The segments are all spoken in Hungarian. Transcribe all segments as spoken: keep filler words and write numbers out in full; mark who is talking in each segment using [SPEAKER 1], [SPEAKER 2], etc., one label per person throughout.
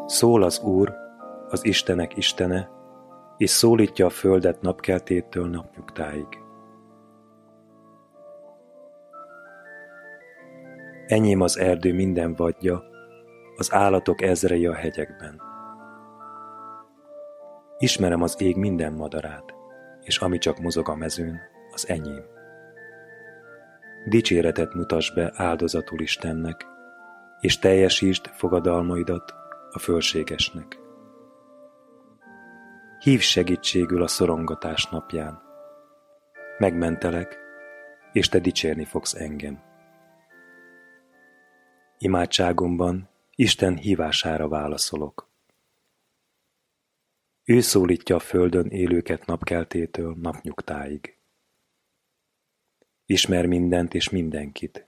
[SPEAKER 1] Szól az Úr, az Istenek Istene, és szólítja a földet napkeltétől napnyugtáig. Enyém az erdő minden vadja, az állatok ezrei a hegyekben. Ismerem az ég minden madarát, és ami csak mozog a mezőn, az enyém. Dicséretet mutass be áldozatul Istennek, és teljesítsd fogadalmaidat a fölségesnek. Hívj segítségül a szorongatás napján. Megmentelek, és te dicsérni fogsz engem. Imádságomban Isten hívására válaszolok. Ő szólítja a földön élőket napkeltétől napnyugtáig. Ismer mindent és mindenkit.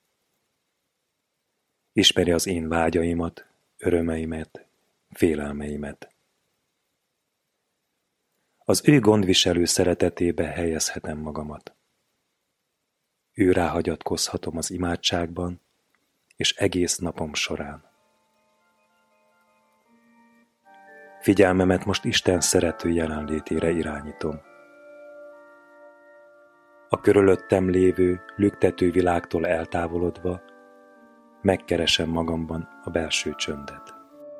[SPEAKER 1] Ismeri az én vágyaimat, örömeimet, félelmeimet. Az ő gondviselő szeretetébe helyezhetem magamat. Őrá hagyatkozhatom az imádságban, és egész napom során. Figyelmemet most Isten szerető jelenlétére irányítom. A körülöttem lévő, lüktető világtól eltávolodva megkeresem magamban a belső csöndet.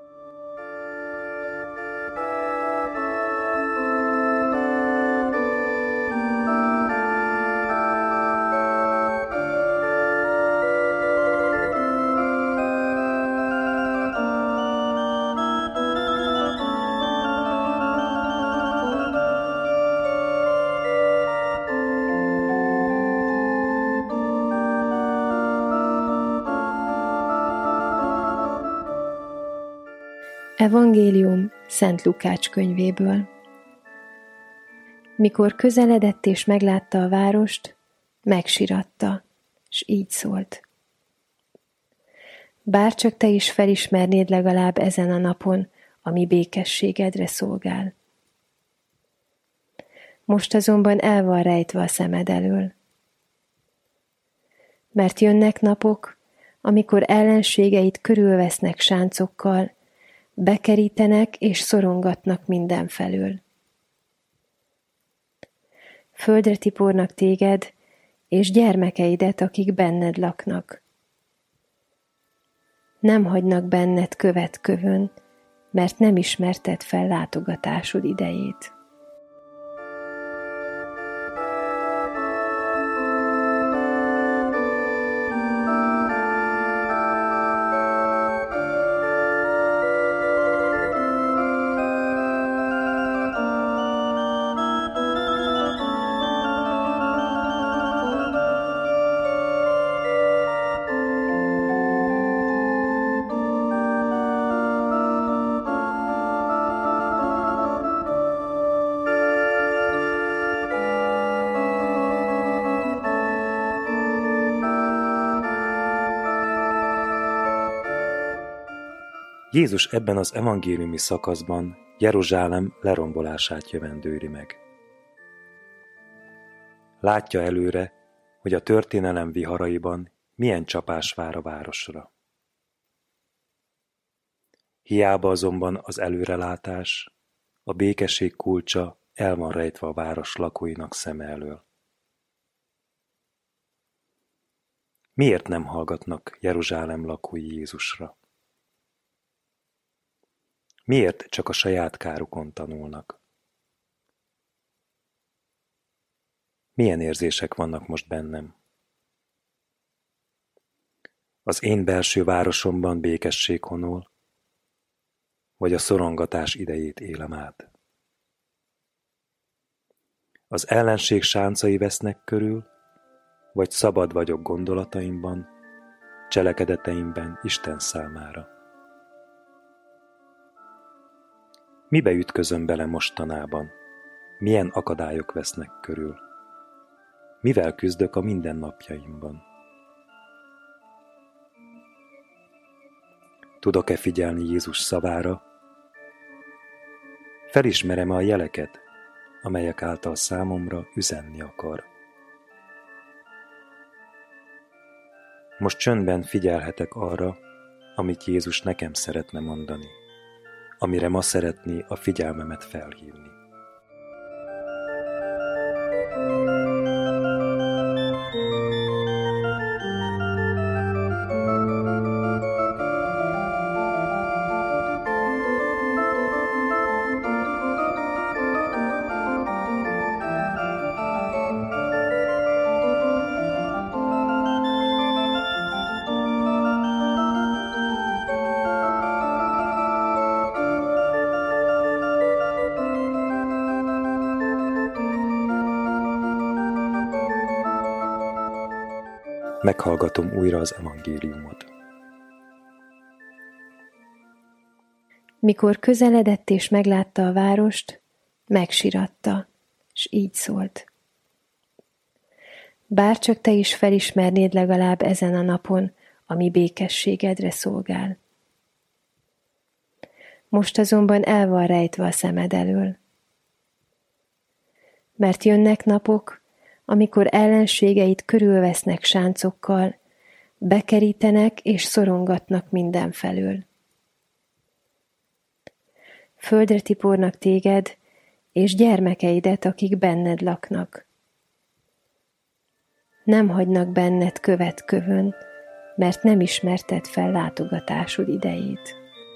[SPEAKER 2] Evangélium Szent Lukács könyvéből. Mikor közeledett és meglátta a várost, megsiratta, s így szólt. Bárcsak te is felismernéd legalább ezen a napon, ami békességedre szolgál. Most azonban el van rejtve a szemed elől. Mert jönnek napok, amikor ellenségeit körülvesznek sáncokkal, bekerítenek és szorongatnak mindenfelől. Földre tipornak téged, és gyermekeidet, akik benned laknak. Nem hagynak benned követ kövön, mert nem ismerted fel látogatásod idejét.
[SPEAKER 1] Jézus ebben az evangéliumi szakaszban Jeruzsálem lerombolását jövendőli meg. Látja előre, hogy a történelem viharaiban milyen csapás vár a városra. Hiába azonban az előrelátás, a békesség kulcsa el van rejtve a város lakóinak szeme elől. Miért nem hallgatnak Jeruzsálem lakói Jézusra? Miért csak a saját kárukon tanulnak? Milyen érzések vannak most bennem? Az én belső városomban békesség honol, vagy a szorongatás idejét élem át? Az ellenség sáncai vesznek körül, vagy szabad vagyok gondolataimban, cselekedeteimben Isten számára? Mibe ütközöm bele mostanában? Milyen akadályok vesznek körül? Mivel küzdök a mindennapjaimban? Tudok-e figyelni Jézus szavára? Felismerem-e a jeleket, amelyek által számomra üzenni akar? Most csöndben figyelhetek arra, amit Jézus nekem szeretne mondani. amire ma szeretné a figyelmemet felhívni. Meghallgatom újra az evangéliumot.
[SPEAKER 2] Mikor közeledett és meglátta a várost, megsiratta, s így szólt. Bárcsak te is felismernéd legalább ezen a napon, ami békességedre szolgál. Most azonban el van rejtve a szemed elől. Mert jönnek napok, amikor ellenségeit körülvesznek sáncokkal, bekerítenek és szorongatnak mindenfelől. Földre tipornak téged, és gyermekeidet, akik benned laknak. Nem hagynak benned követ kövön, mert nem ismerted fel látogatásod idejét.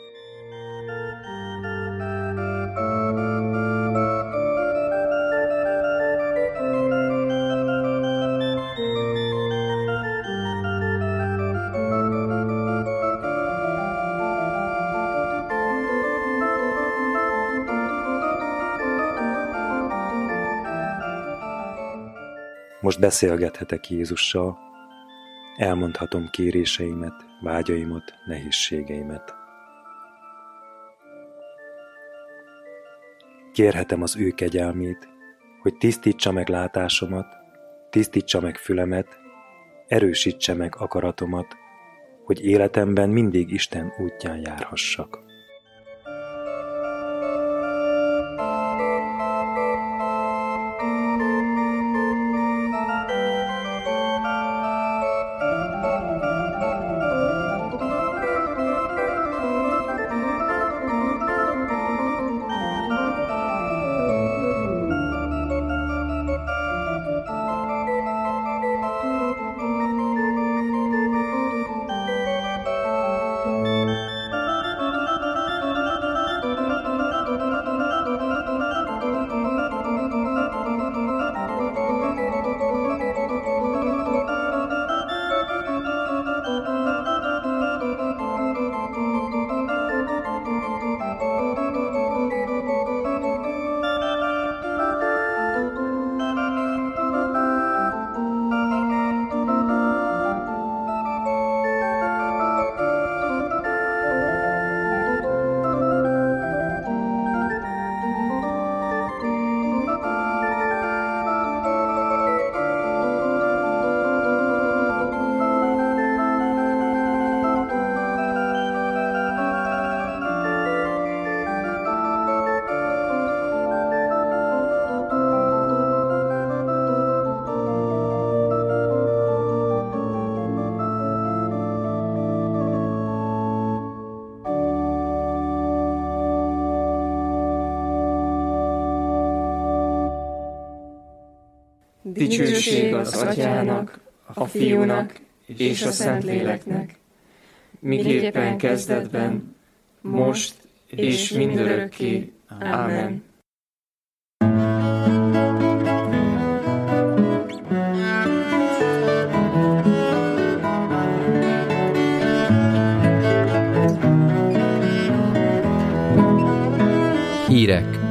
[SPEAKER 1] Most beszélgethetek Jézussal, elmondhatom kéréseimet, vágyaimat, nehézségeimet. Kérhetem az ő kegyelmét, hogy tisztítsa meg látásomat, tisztítsa meg fülemet, erősítse meg akaratomat, hogy életemben mindig Isten útján járhassak.
[SPEAKER 3] Dicsőség az Atyának, a Fiúnak és a Szentléleknek, miképpen kezdetben, most és mindörökké. Ámen.
[SPEAKER 4] Hírek